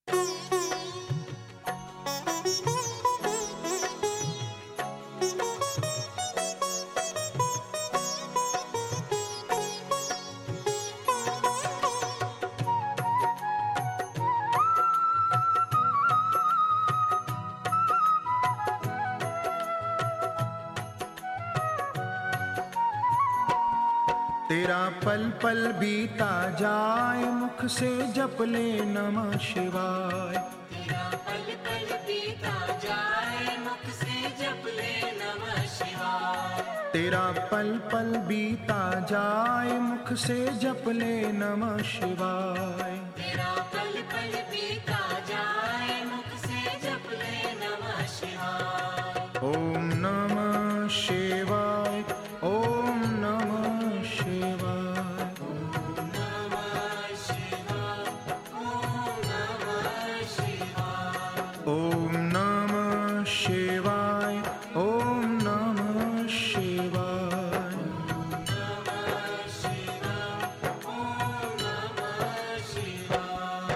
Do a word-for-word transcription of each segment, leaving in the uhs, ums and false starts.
तेरा पल पल बीता जाए, मुख से जप ले नमः शिवाय। तेरा पल पल बीता जाए, मुख से जप ले नमः शिवाय। तेरा पल पल बीता जाए, मुख से जप ले नमः शिवाय। तेरा पल पल बीता जाए, मुख से जप ले नमः शिवाय। ओम नमः शिवाय, ओम नमः शिवाय। ओम नमः शिवाय, ओम नमः शिवाय। ओम नमः शिवाय, ओम नमः शिवाय। नमः शिवाय, ओम नमः शिवाय।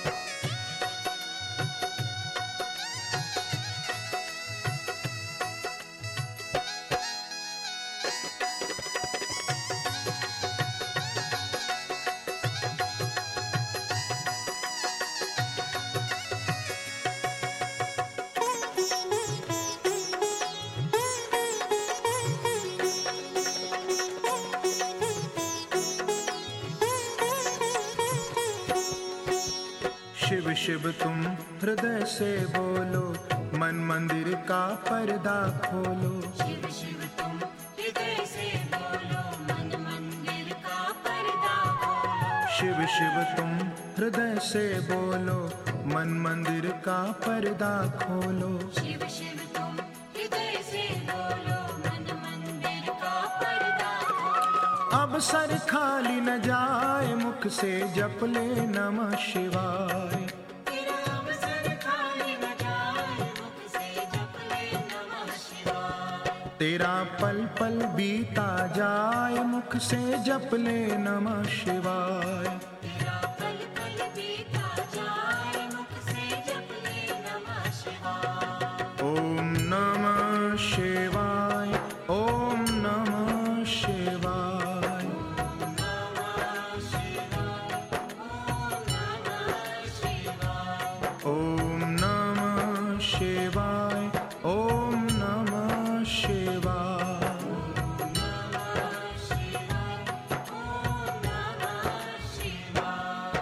शिव शिव तुम हृदय से बोलो, मन मंदिर का पर्दा खोलो। शिव शिव तुम हृदय से बोलो, मन मंदिर का पर्दा खोलो। शिव शिव तुम हृदय से बोलो, मन मंदिर का पर्दा खोलो। शिव शिव तुम हृदय से बोलो, मन मंदिर का पर्दा खोलो। अब सर खाली न जाए, मुख से जप ले नमः शिवाय। तेरा अवसर खाली न जाए, मुख से जप ले नमः शिवाय। तेरा पल पल बीता जाए, मुख से जप ले नमः शिवाय। तेरा पल पल बीता जाए, मुख से जप ले नमः शिवाय। ओम नमः शिवाय, ओम नमः शिवाय। ओम नमः शिवाय, ओम नमः शिवाय। ओम नमः शिवाय, ओम नमः शिवाय। नमः शिवाय, ओम नमः शिवाय।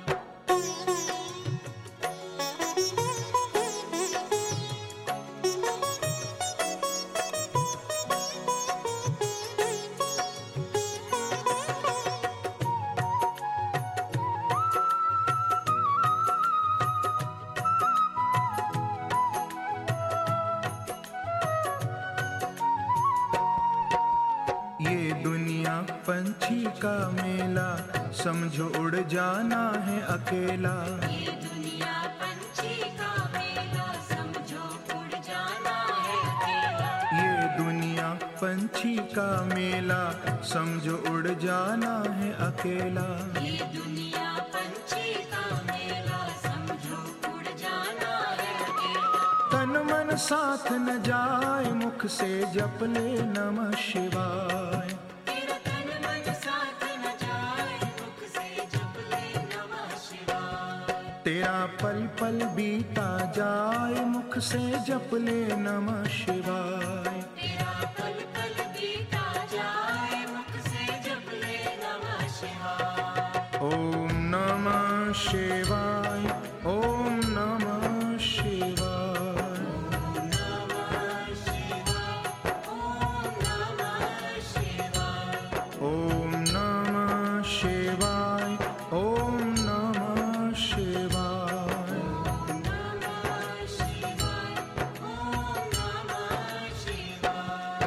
ये दुनिया पंछी का मेला, समझो उड़ जाना है अकेला। ये दुनिया पंछी का मेला, समझो उड़ जाना है अकेला। ये दुनिया पंछी का मेला, समझो उड़ जाना है अकेला। ये दुनिया पंछी का मेला, समझो उड़ जाना है अकेला। तन मन साथ न जाए, मुख से जप ले नमः शिवाय। तेरा तन मन साथ न जाए, मुख से जप ले नमः शिवाय। तेरा पल पल बीता जाए, मुख से जप ले नमः शिवाय। तेरा पल पल बीता जाए, मुख से जप ले नमः शिवाय। ओम नमः शिवाय, ओम नमः शिवाय। नमः शिवाय, ओम नमः शिवाय। ओम नमः शिवाय, ओम नमः शिवाय। नमः शिवाय, ओम नमः शिवाय।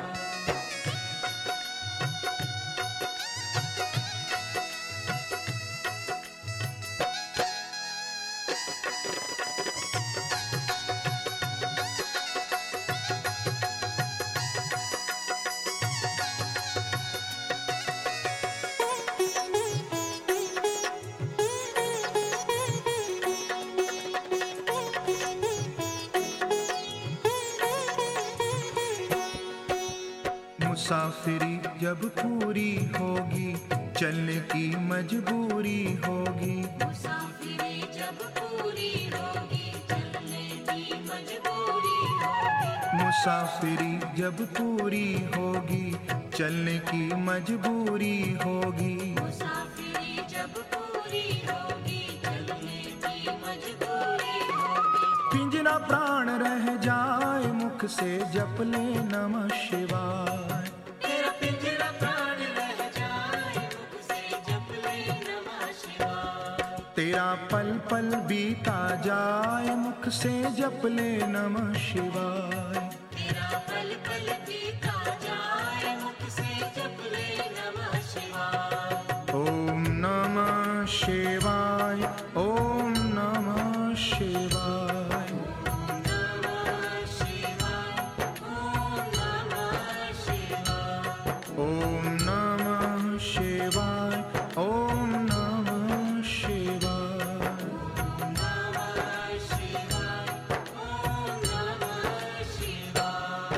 मुसाफिरी जब पूरी होगी चलने की मजबूरी होगी। मुसाफिरी जब पूरी होगी चलने की मजबूरी होगी। मुसाफिरी जब पूरी होगी चलने की मजबूरी होगी। मुसाफिरी जब पूरी होगी चलने की मजबूरी होगी। पिंजरा प्राण रह जाए मुख से जप ले नमः शिवाय। तेरा पिंजरा प्राण रह जाए मुख से जप ले नमः शिवाय। तेरा पल पल बीता जाए मुख से जप ले नमः शिवाय। तेरा पल पल बीता जाए मुख से जप ले नमः शिवाय। ओम नमः शिवाय, ओम नमः शिवाय। ओम नमः शिवाय। ओम नमः शिवाय। ओम नमः शिवाय, ओम नमः शिवाय। ओम नमः शिवाय। ओम नमः शिवाय।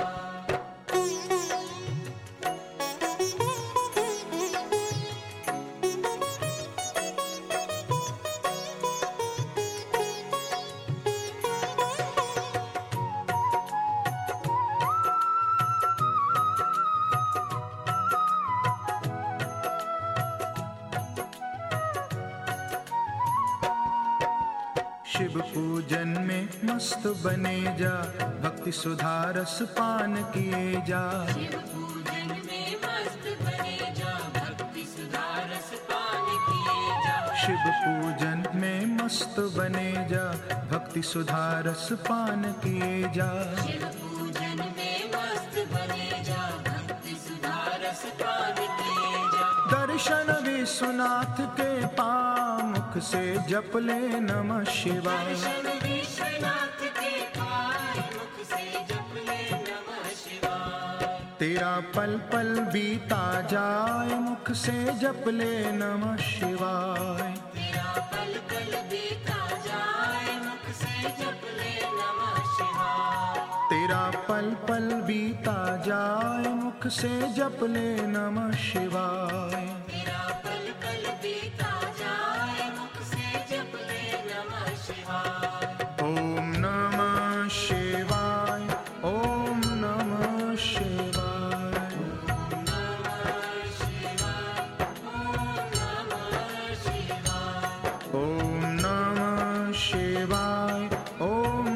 शिव पूजन में मस्त बने जा भक्ति सुधा रस पान किए जा। शिव पूजन में मस्त बने जा भक्ति सुधा रस पान किए जा। शिव पूजन में मस्त बने जा भक्ति सुधा रस पान किए जा। शिव पूजन में मस्त बने जा भक्ति सुधा रस पान किए जा। दर्शन विश्वनाथ के पामुख से जप ले नमः शिवाय। दर्शन विश्वनाथ के पाय मुख से जप ले नमः शिवाय। तेरा पल पल बीता जाए मुख से जप ले नमः शिवाय। तेरा पल पल बीता जाए मुख से जप ले नमः शिवाय। तेरा पल पल बीता जाए मुख से जप ले नमः शिवाय। तेरा पल पल बीता जाए मुख से जप ले नमः शिवाय। ओम नमः शिवाय, ओम नमः शिवाय। ओम नमः शिवाय। ओम नमः शिवाय। ओम नमः शिवाय, ओम